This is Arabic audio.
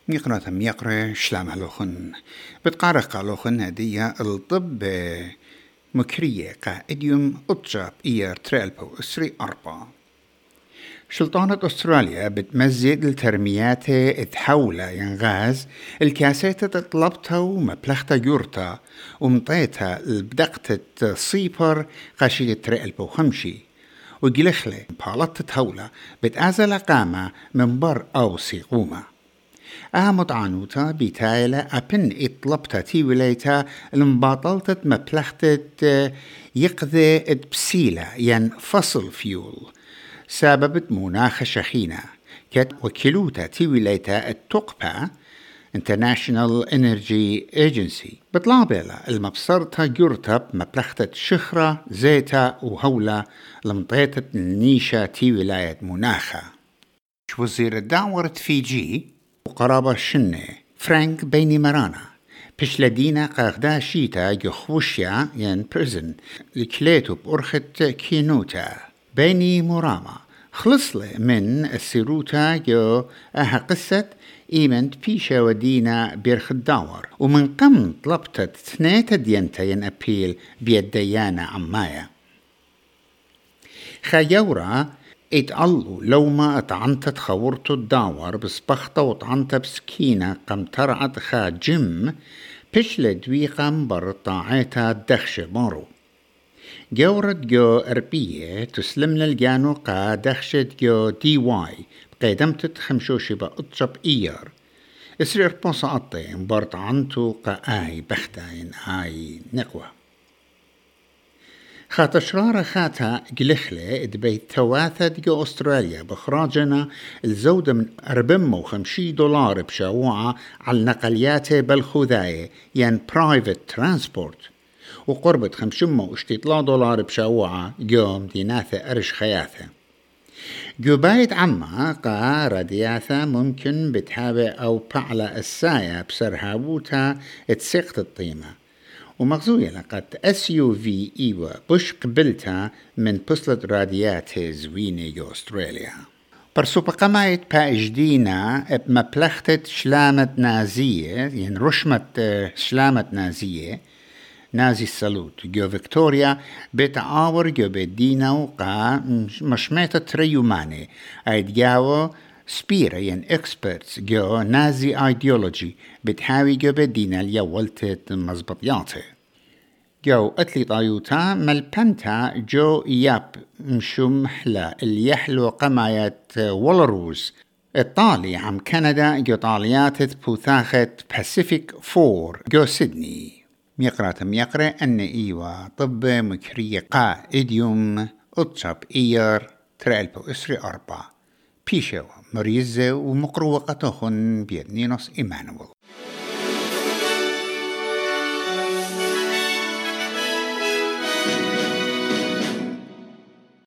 يقرأ شلام هلوخن بتقارق لوخن هدية الطب مكرية قائديوم أطجاب إير تريلبو أسري أربعة. سلطنة أستراليا بتمزق الترميات تحولة ينغاز الكاسيتة طلبتها ومبلغتها جورتا ومطيتها البدقتة صيبر قاشية تريلبو خمشي وقلخلة بالطة تهولة بتأزل قامة من بر أو سيقومة مطعنوتا بتايلة أبن إطلبتا تي ولايتا المباطلة مبلغتة يقذي بسيلة ين فصل فيول سببت مناخ شخينة كت وكلوتا تي ولايتا التقبة International Energy Agency بطلابيلا المبصرتا جرتب مبلغتة شخرة زيتا وهولة لمطيتة النيشة تي ولاية مناخة. وزير الدعوة فيجي وقرابة شنة فرانك بيني مرانا بشلدينا قاغدا شيتا يخوشيا ين بريزن لكليتو بأرخة كينوتا بيني مراما خلص له من السيروتا جو قصة إيمنت بيشا ودينا بيرخ الداور ومن قم طلبتت ثنيتا دينتا ين أبيل بيد ديانا عمايا خيورا اتقلوا لو ما اتعنتت خورتو الداور بسبخته وطعنت بسكينة قم ترعت خا جم بشل دويقم برطاعيتا دخش مارو جورت جو أربية تسلمنا الجانو قا دخشت جو دي واي بقيدمتت خمشوشي بأطشب إيار اسرير بوصا قطين برطعنتو قا بختاين نقوة خات شرارة خاتا قلخلة دبيت ثواثة جو أستراليا بخراجنا الزودة من $450 بشاوعة على النقليات بالخذاية ين private transport وقربة $500 بشاوعة جوم ديناثة أرش خياثة جوبايت عما قا ردياثة ممكن بتهابة أو بعلى السايا بسرهابوتا تسيقت الطيمة ومغزوية لقد SUV إيوة بش قبلتها من بصلة راديات زوينة جو أستراليا برسو بقمايت باجدينا بمبلغتة شلامة نازية يعني رشمة شلامة نازية نازي السلوت جو فيكتوريا بتعاور جو بدينا وقا مشميتة تريوماني ايدياو سبيرا ين اكسبرتس جو نازي ايديولوجي بتحاوي جو بدينا اليولتة مزبطياته جو اتلي طايوتا ملبنتا جو ياب مشو محلى اللي يحلو قمايات ولاروز الطالي عم كندا جو طاليات بوثاخة باسيفيك فور جو سيدني يقرأ أن إيوا طب مكرية قائديوم أطشب إير تريلبو إسري أربعة بيشو مريزة ومقروقتهن بيدنينوس إيمانويل